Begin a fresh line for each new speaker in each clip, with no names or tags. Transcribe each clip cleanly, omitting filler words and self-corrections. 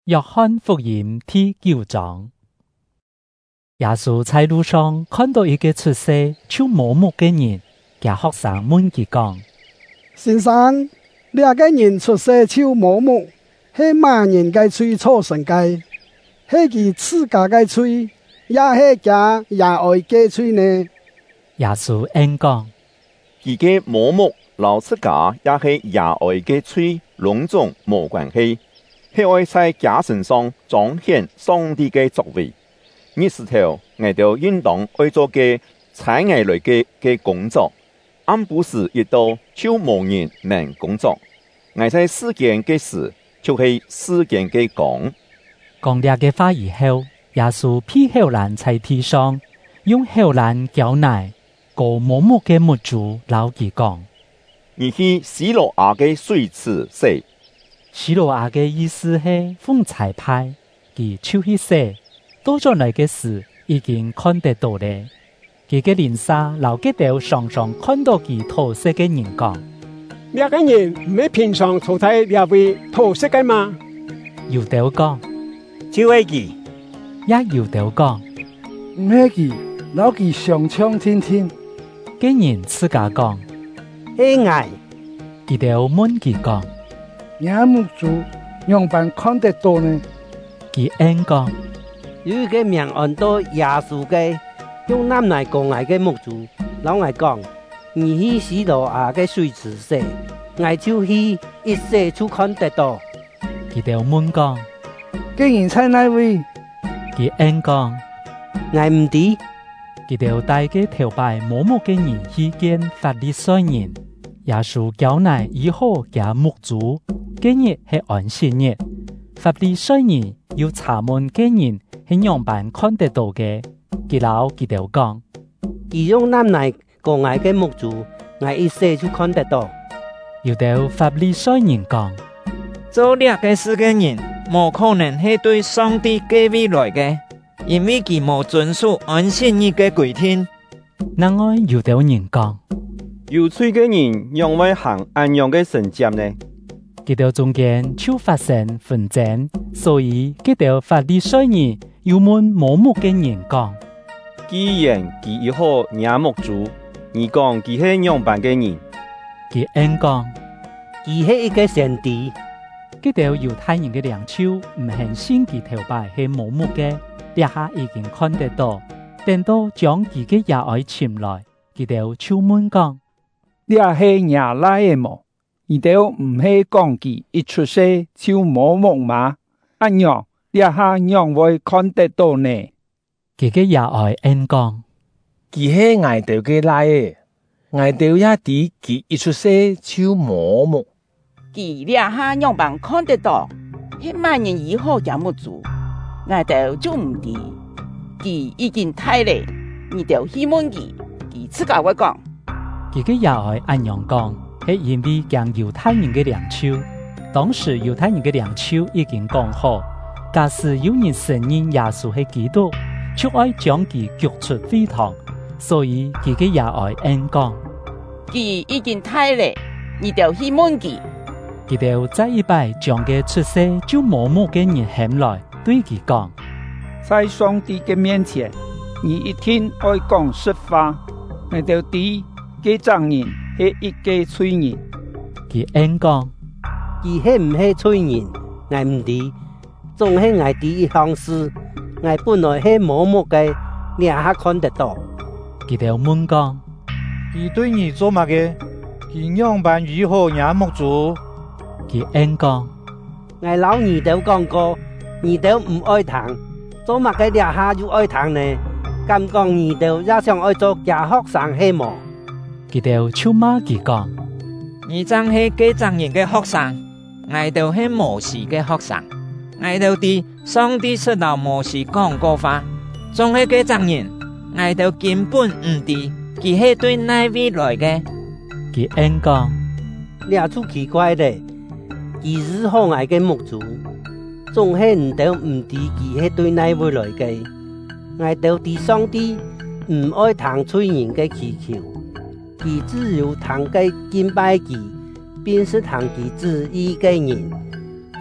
約翰福音第9章。耶穌在路上看到一個出世手摸木嘅人，佢學生問佢講：
先生，你個人出世手摸木，係乜人嘅嘴造成嘅？係佢自家嘅嘴，也係佢也愛嘅嘴呢？
耶穌應講：
佢嘅摸木老自家也係也愛嘅嘴，攏總冇關係，係愛在家身上彰顯上帝嘅作為。呢時頭，我哋應當愛做嘅採藝類嘅工作，而不是一到就無人能工作。我在世間嘅事，就係世間嘅講。
講呢嘅話以後，耶穌披後欄在地上，用後欄攪奶，個摸木嘅木主老佢講：
而去西羅亞嘅水池洗。
西羅亞嘅意思係風采派，佢出去洗。多咗嚟嘅事已經看得到咧，佢嘅臉紗留幾條常常看到佢塗色嘅人講：
呢個人唔係平常塗喺呢位塗色嘅嘛？
有條講，
就係佢，
也有條講，
唔係佢，老佢上槍天天。
嘅人自家講，
係我。
佢條問佢講，
眼目主樣板看得到呢？
佢應講。
有一個名按到耶穌嘅，用南來講我嘅木主，老我講，你去西羅亞嘅水池洗，我就去一洗就看得到。
佢條問講，
既然在哪位？
佢應講，
我唔知。
佢條帶嘅頭擺摸木嘅人去見法利賽人，耶穌叫乃以後嘅木主，今日係安息日，法利賽人要查問嘅人。係樣板看得到嘅，佢老佢條講，
而用南來講我嘅木主，我一洗就看得到。
有條法利賽人講，
做呢個事嘅人，冇可能係對上帝計劃來嘅，因為佢冇遵守安息日嘅規定。
另外有條人講，
有罪嘅人用為行安樣嘅神蹟呢？
佢條中間就發生紛爭，所以佢條法利賽人要問摸木嘅人講：
既然佢以後也木主，你講佢係樣板嘅人，
佢應講，
佢係一個先知。
佢條猶太人嘅領袖唔肯信佢頭擺係摸木嘅，一下已經看得到，等到將佢嘅也愛尋來，佢條就問講：
你係也來嘅麼？你哋唔係講佢一出世就摸木嘛？按樣，你下樣會看得到呢？
佢嘅也愛應講，
佢係我哋嘅來嘅，我哋也知佢一出世就摸木。
佢下樣板看得到，係萬年以後嘅木主，我哋就唔知。佢已經大咧，你哋去問佢，佢自家會講。
佢嘅也愛按樣講。係因為講猶太人嘅領袖，當時猶太人嘅領袖已經講好，假使有人承認耶穌係基督，就愛將佢逐出會堂，所以佢嘅也愛應講，
佢已經大咧，你哋去問佢。
佢哋再一擺將嘅出世就摸木嘅人喊來，對佢講：
在上帝嘅面前，你一定愛講實話，我哋啲嘅證人。係一個罪人，
佢應講，
佢係唔係罪人，我唔知。總係我第一項事，我本來係摸木嘅，你下看得到。
佢條問講，
佢對你做乜嘅？佢樣板如何也木主？
佢應講，
我老二都講過，二都唔愛談，做乜嘅你下就愛談呢？咁講二都也想愛做假學生係麼？
佢條就罵佢講，
你真係幾憎人嘅學生，我哋係摩西嘅學生，我哋啲上帝說到摩西講過話，仲係幾憎人，我哋根本唔知佢係對哪位來嘅。
佢應講，
你係出奇怪咧，佢是好愛嘅木主，仲係唔到唔知佢係對哪位來嘅，我哋啲上帝唔愛聽罪人嘅祈求。佢只有堂嘅敬拜佢，便是堂佢旨意嘅人，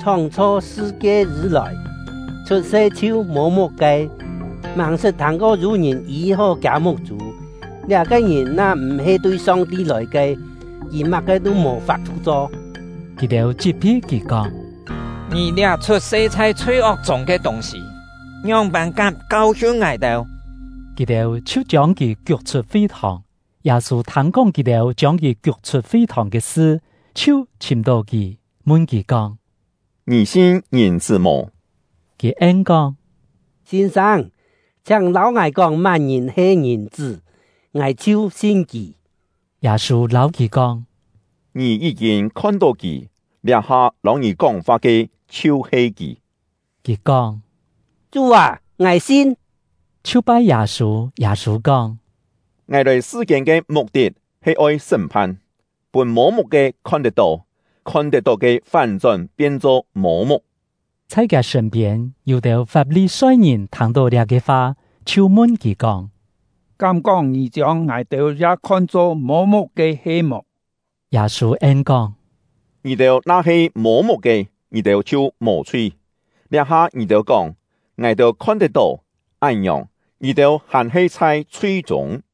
創造世界以來，出世就無目嘅，盲識通過如人以後假目主，兩個人那唔係對上帝來嘅，而乜嘅都無法做做。
佢哋接批佢講：
你倆出世在罪惡中嘅東西，樣板甲教訓我哋。
佢哋就將佢逐出會堂。耶穌聽講佢哋將佢逐出會堂嘅事，就尋到佢，問佢講：
你信人子麼？
佢應講：
先生，請老愛講乜人係人子，我就信佢。
耶穌老佢講：
你已經看到佢，立下老你講法嘅就係佢。
佢講：
主啊，我信。
就拜耶穌。耶穌講：
我來世間嘅目的係愛審判，本盲目嘅看得到嘅反轉變做盲目。
在佢身邊有條法利賽人聽到呢個話，就問佢講：
咁講你將我哋也看作盲目嘅黑幕。
耶穌應講：
你哋那係盲目嘅，你哋就無罪。呢下你哋講，我哋看得到，按樣，你哋還係在罪中。